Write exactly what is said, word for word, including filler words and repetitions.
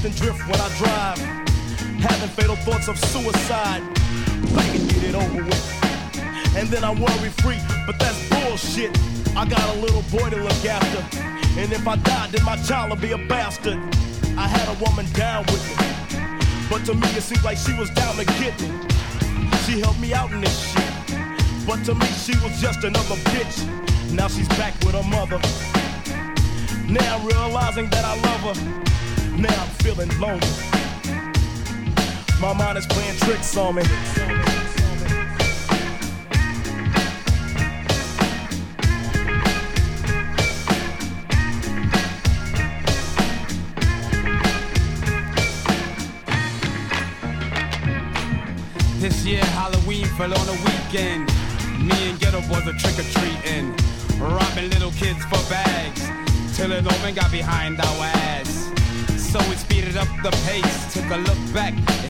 and drift when I drive, having fatal thoughts of suicide. I can get it over with, and then I'm worry free, but that's bullshit. I got a little boy to look after, and if I die, then my child will be a bastard. I had a woman down with me, but to me it seemed like she was down to get me. She helped me out in this shit, but to me she was just another bitch. Now she's back with her mother. Now I'm realizing that I love her. Now I'm feeling lonely. My mind is playing tricks on me. This year Halloween fell on a weekend. Me and Ghetto Boys are trick-or-treating, robbing little kids for bags, till an old man got behind our ass. So we speeded up the pace, took a look back.